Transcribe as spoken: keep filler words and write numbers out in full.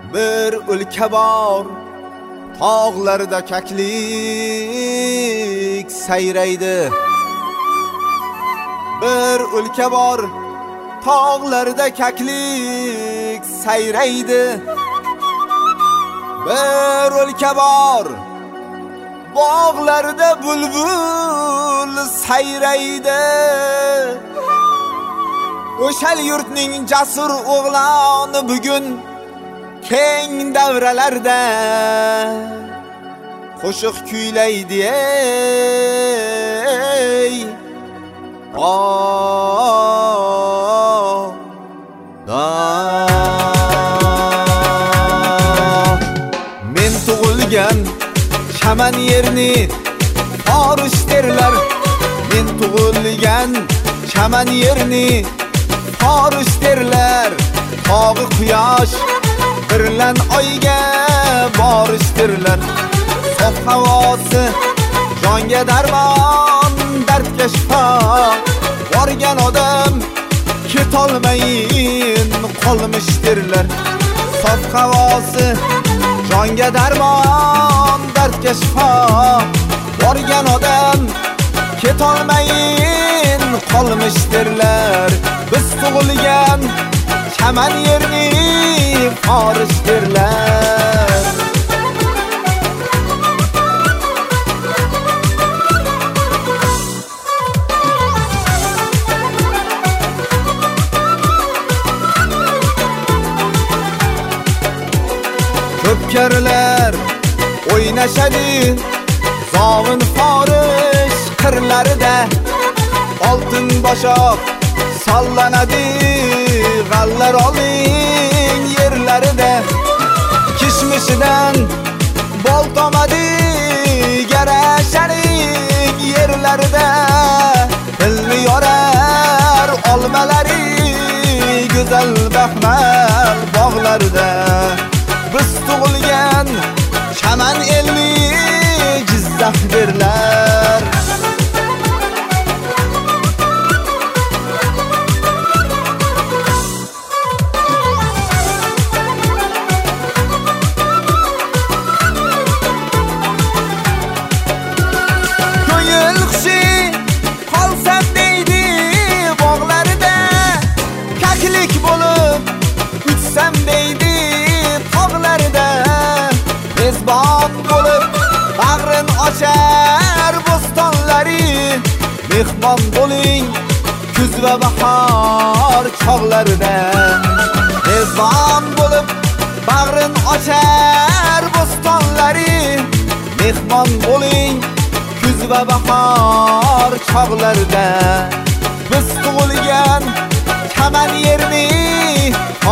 Bir o'lka bor, tog'larda kaklik sayraydi. Bir o'lka bor, tog'larda kaklik sayraydi. Bir o'lka bor, bog'larda bulbul sayraydi. O'shal yurtning jasur o'g'loni bugun keng davralarda qo'shiq kuylaydi ey. Oh, da. Men tug'ilgan chaman yerni Forish derlar. Men tug'ilgan chaman yerni Forish derlar. Tog'i quyosh birlan oyga borishdirlar. Sof havosi jonga darmon, dardga shifo. Borgan odam ketolmayin qolmishdirlar. Sof havosi jonga darmon, dardga shifo. Borgan odam ketolmayin qolmishdirlar. Biz tug'ilgan chaman yerni Forish derlar. Ko'pkarlar o'ynashadi zovin Forish qirlarida. Oltin boshoq sallanadi g'allar oling yerlarida. Kishmishidan bol tomadi garashaning yerlarida. Dilni yorar olmalari go'zal baxmal bog'larida. Biz tug'ilgan chaman elni Jizzax derlar. Mezbon bo'lib bag'rin ochar bo'stonlari. Mehmon bo'ling kuz va bahor chog'larida. Mezbon bo'lib bag'rin ochar bo'stonlari. Mehmon bo'ling kuz va bahor chog'larida. Biz tug'ilgan chaman yerni